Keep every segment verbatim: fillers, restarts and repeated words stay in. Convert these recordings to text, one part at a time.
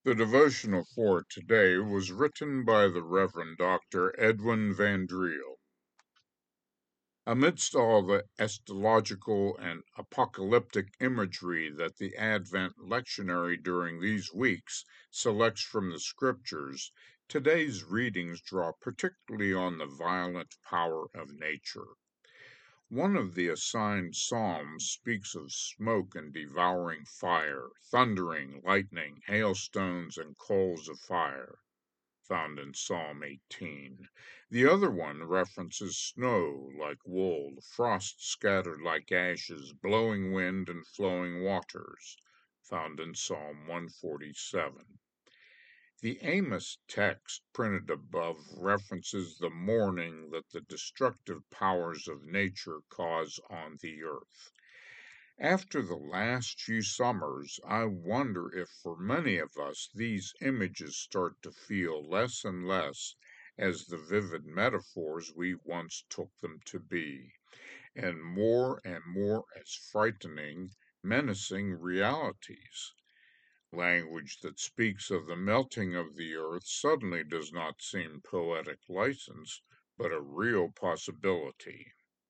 The devotional for today was written by the Reverend Doctor Edwin Van Driel. Amidst all the eschatological and apocalyptic imagery that the Advent lectionary during these weeks selects from the Scriptures, today's readings draw particularly on the violent power of nature. One of the assigned psalms speaks of smoke and devouring fire, thundering, lightning, hailstones, and coals of fire, found in Psalm eighteen. The other one references snow like wool, frost scattered like ashes, blowing wind, and flowing waters, found in Psalm one forty-seven. The Amos text printed above references the mourning that the destructive powers of nature cause on the earth. After the last few summers, I wonder if for many of us these images start to feel less and less as the vivid metaphors we once took them to be, and more and more as frightening, menacing realities. Language that speaks of the melting of the earth suddenly does not seem poetic license, but a real possibility.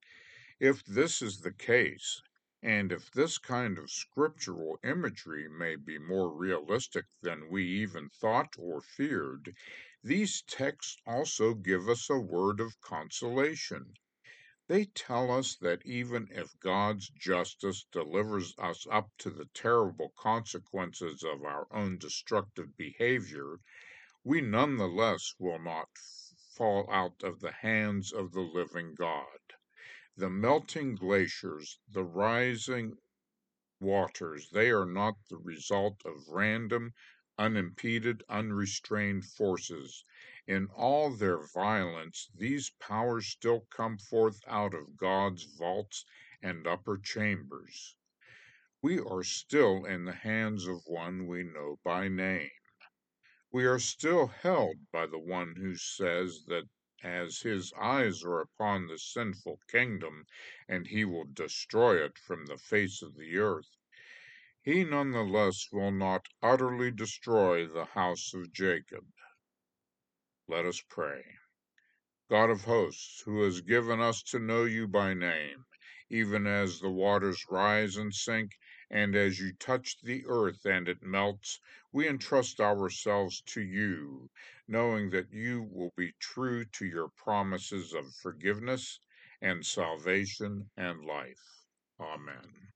If this is the case, and if this kind of scriptural imagery may be more realistic than we even thought or feared, these texts also give us a word of consolation. They tell us that even if God's justice delivers us up to the terrible consequences of our own destructive behavior, we nonetheless will not fall out of the hands of the living God. The melting glaciers, the rising waters, they are not the result of random, unimpeded, unrestrained forces. In all their violence, these powers still come forth out of God's vaults and upper chambers. We are still in the hands of one we know by name. We are still held by the one who says that as his eyes are upon the sinful kingdom, and he will destroy it from the face of the earth, he nonetheless will not utterly destroy the house of Jacob. Let us pray. God of hosts, who has given us to know you by name, even as the waters rise and sink, and as you touch the earth and it melts, we entrust ourselves to you, knowing that you will be true to your promises of forgiveness and salvation and life. Amen.